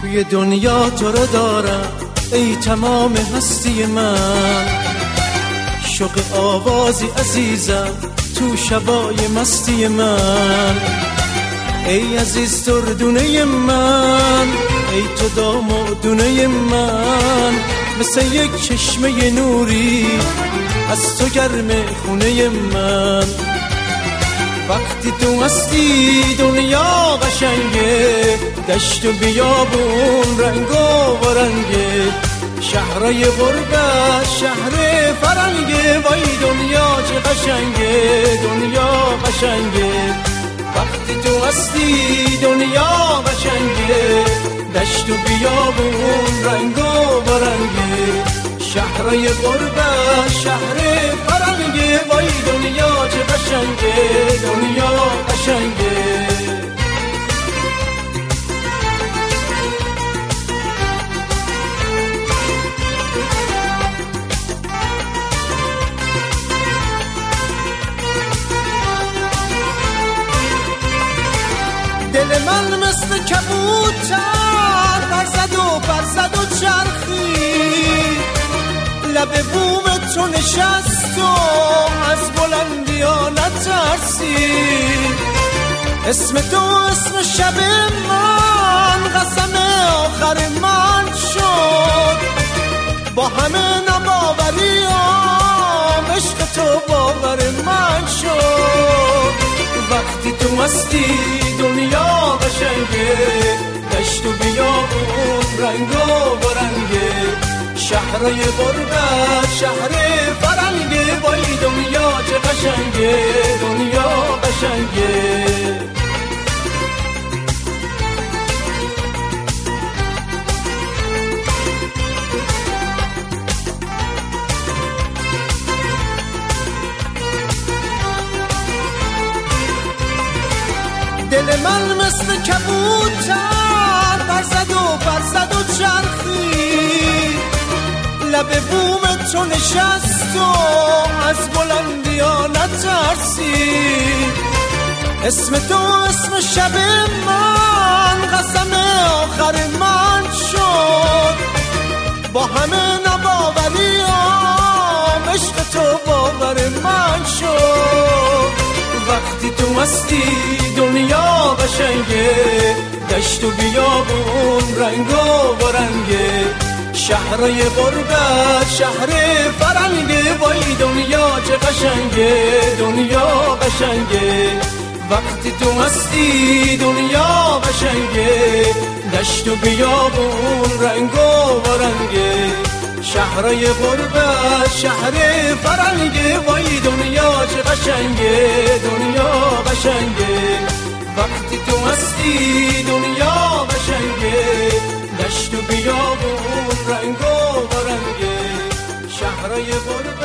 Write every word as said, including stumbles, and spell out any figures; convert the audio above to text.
توی دنیا تو رو دارم ای تمام هستی من، شوق آوازی عزیزم تو شبای مستی من. ای عزیز دردونه من، ای تو دامادونه من، مثل یک چشمه نوری از تو گرم خونه من. وقتی تو هستی دنیا قشنگه، دشت و بیابون رنگ و رنگه، شهرای غربت شهر فرنگه. وای دنیا چه قشنگه، دنیا قشنگه. وقتی تو هستی دنیا قشنگه، دشت و بیابون رنگ و رنگه، شهرای غربت شهر فرنگه. وای دنیا چه قشنگه، دنیا قشنگه. دل من مثل کبوتر برزد و برزد و چرخید، لب بوم تو نشست و از بلندی ها نترسید. اسم تو اسم شب من، قسم آخر من شد، با همه ناباوری ها عشق تو باور من شد. وقتی تو هستی دنیا قشنگه، دشت و بیابون رنگ و رنگه، شهرای غربت شهر فرنگه. وای دنیا چه قشنگه، دنیا قشنگه. دل من مثل کبوتر برزد و برزد و چرخید، لب بوم تو نشست و از بلندی ها نترسید. اسم تو اسم شب من، قسم آخر من شد، با همه ناباوری ها عشق تو باور من شد. وقتی تو هستی دنیا قشنگه، دشت و بیابون رنگ و رنگه، شهرای غربت شهر فرنگه. وای دنیا چه قشنگه، دنیا قشنگه. وقتی تو هستی دنیا قشنگه، دشت و بیابون رنگ و رنگه، شهرای غربت شهر فرنگه. وای دنیا چه قشنگه، دنیا قشنگه. وقتی تو هستی دنیا قشنگه، دشت و بیابون رنگ و رنگه، شهرای غربت